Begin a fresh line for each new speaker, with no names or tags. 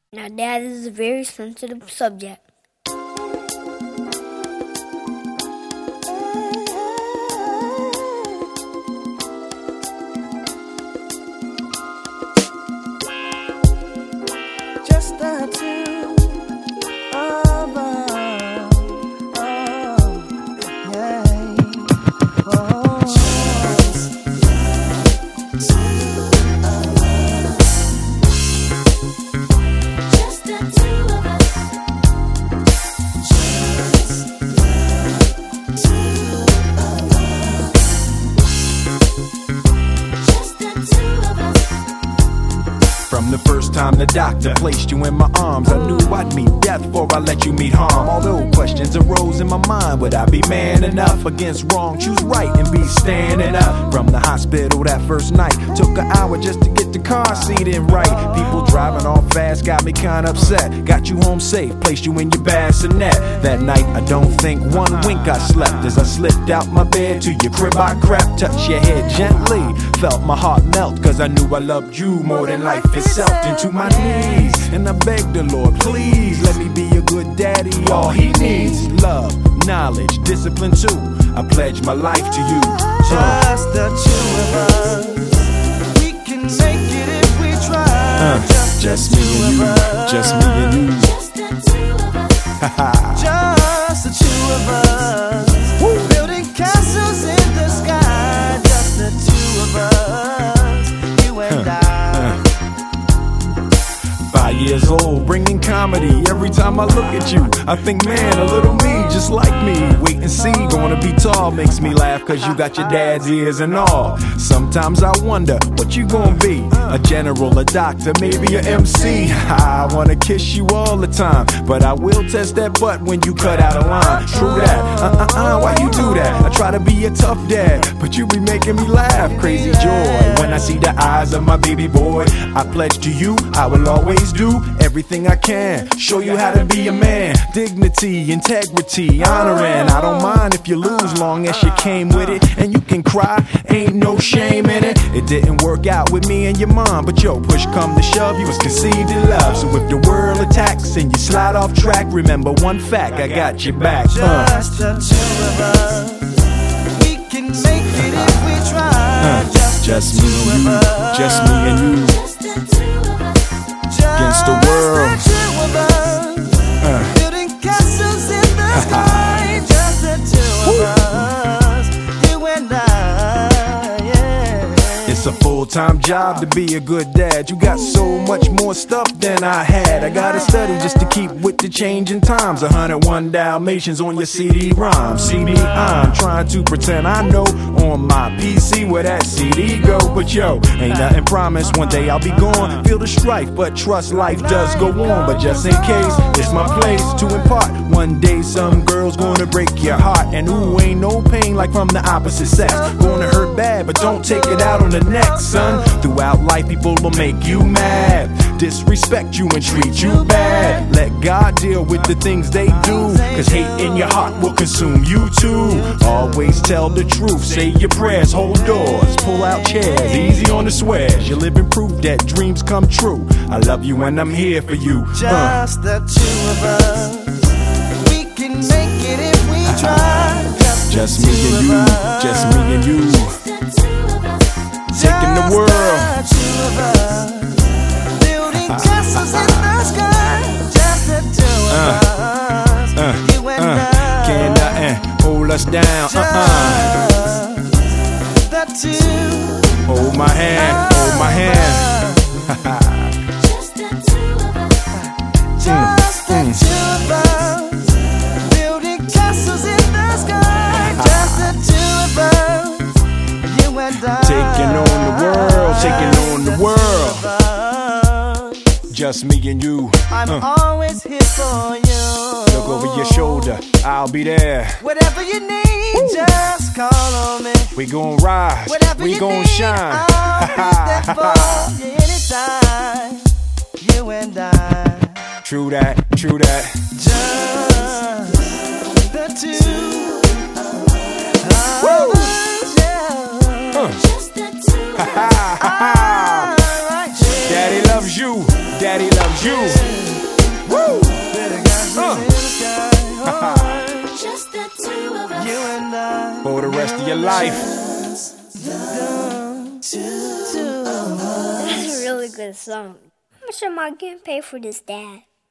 Now, that is a very sensitive subject.
Just the two of us. Oh, yeah. Oh.
Just the two of us. Just the two of us.
From the first time the doctor placed you in my arms, I knew I'd meet death before I let you meet harm. Although questions arose in my mind, would I be man enough against wrong? Choose right and be standing up. From the hospital that first night, took an hour just to get the car seat in right. People driving off fast got me kinda upset. Got you home safe, placed you in your bassinet. That night I don't think one wink I slept. As I slipped out my bed to your crib I crept. Touched your head gently, felt my heart melt, cause I knew I loved you more than life itself. Into my knees, and I begged the Lord, please let me be a good daddy. All he needs, love, knowledge, discipline too. I pledge my life to you.
Just the two of us. We can make it if we try.
Just me and you, just me and you.
Just the two of us.
Just the two of us. Building castles in the sky. Just the two of us. You and I.
5 years old, bringing comedy. Every time I look at you, I think, man, a little me, just like me. Wait and see, gonna be tall, makes me laugh, cause you got your dad's ears and all. Sometimes I wonder, what you gonna be? A general, a doctor, maybe a MC. I wanna kiss you all the time, but I will test that butt when you cut out a line. True that, why you do that? I try to be a tough dad, but you be making me laugh. Crazy joy, when I see the eyes of my baby boy. I pledge to you, I will always do everything I can. Show you how to be a man. Dignity, integrity, honoring. I don't mind if you lose, long as you came with it. And you can cry, ain't no shame in it. It didn't work out with me and your mom, but yo, push come to shove, you was conceived in love. So if the world attacks and you slide off track, remember one fact, I got your back.
Just the two of us. We can make it if we try.
Just me and you, just me and you.
Just the two of us.
Against the world.
Just the two of us. Building castles in the sky. Just the two of us. You and I. Yeah.
It's a full-time job to be a good dad. You got so much more stuff than I had. I gotta study just to keep with the changing times. 101 Dalmatians on your CD-ROM. See me, I'm trying to pretend I know on my PC where that CD go. But yo, ain't nothing promised. One day I'll be gone. Feel the strife, but trust life does go on. But just in case, it's my place to impart. One day some girl's gonna break your heart. And ooh, ain't no pain like from the opposite sex. Gonna hurt bad, but don't take it out on the next, son. Throughout life, people will make you mad, disrespect you and treat you bad. Let God deal with the things they do, cause hate in your heart will consume you too. Always tell the truth, say your prayers, hold doors, pull out chairs, easy on the swears. You're living proof that dreams come true. I love you and I'm here for you.
Just the two of us. We can make it if we try.
Just me and you, just me and you.
Just the two of us.
Taking the world.
Just the two of us. Building castles in the sky. Just the two of us. You and I.
Can't nothing hold us down.
Just the two.
Hold my hand, hold my hand.
Just the two of us.
Just the two of us. Building castles in the sky. Just the two of us. You and I.
Taking on the world, taking on the world. Just me and you.
I'm always here for you.
Look over your shoulder, I'll be there.
Whatever you need, just call on me.
We gon' rise,
Whatever
we
you
gon'
need,
shine.
I'll be there for you anytime. You and I.
True that, true that.
Just the two of
Woo!
us, yeah.
Just the two of us.
All right, yeah.
Daddy loves you, daddy loves you.
in the sky. Oh,
Just the two of us.
you and I.
For the rest of your life.
That's a really good song. How much am I getting paid for this, Dad?